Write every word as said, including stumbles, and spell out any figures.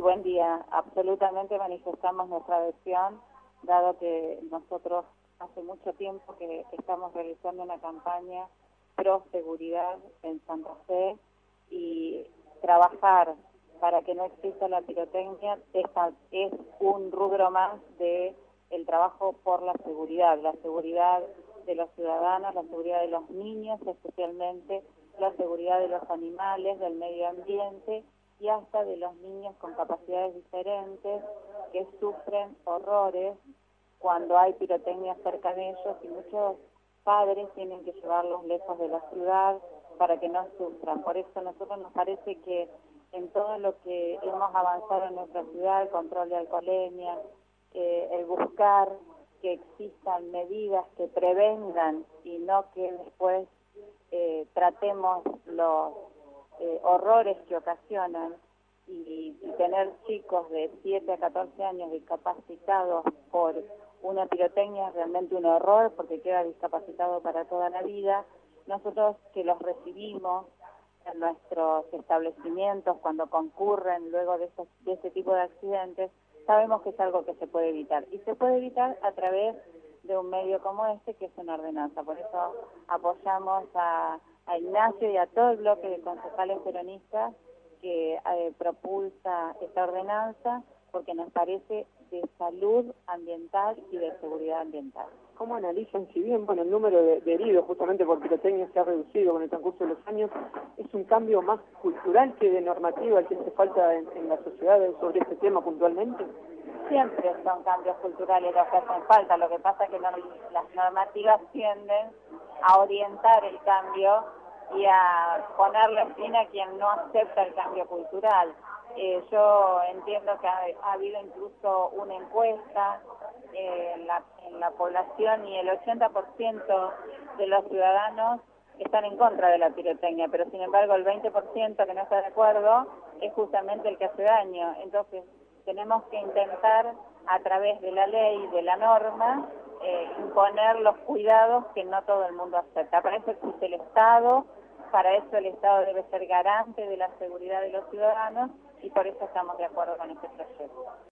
buen día. Absolutamente manifestamos nuestra adhesión, dado que nosotros hace mucho tiempo que estamos realizando una campaña pro seguridad en Santa Fe y trabajar para que no exista la pirotecnia esta es un rubro más de el trabajo por la seguridad, la seguridad de los ciudadanos, la seguridad de los niños especialmente, la seguridad de los animales, del medio ambiente y hasta de los niños con capacidades diferentes que sufren horrores cuando hay pirotecnia cerca de ellos y muchos padres tienen que llevarlos lejos de la ciudad para que no sufran. Por eso a nosotros nos parece que en todo lo que hemos avanzado en nuestra ciudad, el control de alcoholemia, eh, el buscar que existan medidas que prevengan y no que después eh, tratemos los eh, horrores que ocasionan y, y tener chicos de siete a catorce años discapacitados por una pirotecnia es realmente un horror porque queda discapacitado para toda la vida. Nosotros que los recibimos en nuestros establecimientos cuando concurren luego de, estos, de este tipo de accidentes, sabemos que es algo que se puede evitar y se puede evitar a través de un medio como este que es una ordenanza. Por eso apoyamos a, a Ignacio y a todo el bloque de concejales peronistas que eh, propulsa esta ordenanza porque nos parece de salud ambiental y de seguridad ambiental. ¿Cómo analizan, si bien bueno, el número de, de heridos justamente por pirotecnia se ha reducido con el transcurso de los años, es un cambio más cultural que de normativa el que hace falta en, en la sociedad sobre este tema puntualmente? Siempre son cambios culturales los que hacen falta, lo que pasa es que no, las normativas tienden a orientar el cambio y a ponerle fin a quien no acepta el cambio cultural. Eh, yo entiendo que ha, ha habido incluso una encuesta eh, en, la, en la población y el ochenta por ciento de los ciudadanos están en contra de la pirotecnia, pero sin embargo el veinte por ciento que no está de acuerdo es justamente el que hace daño. Entonces tenemos que intentar a través de la ley, de la norma, eh, imponer los cuidados que no todo el mundo acepta. Para eso existe el Estado, para eso el Estado debe ser garante de la seguridad de los ciudadanos y por eso estamos de acuerdo con este proyecto.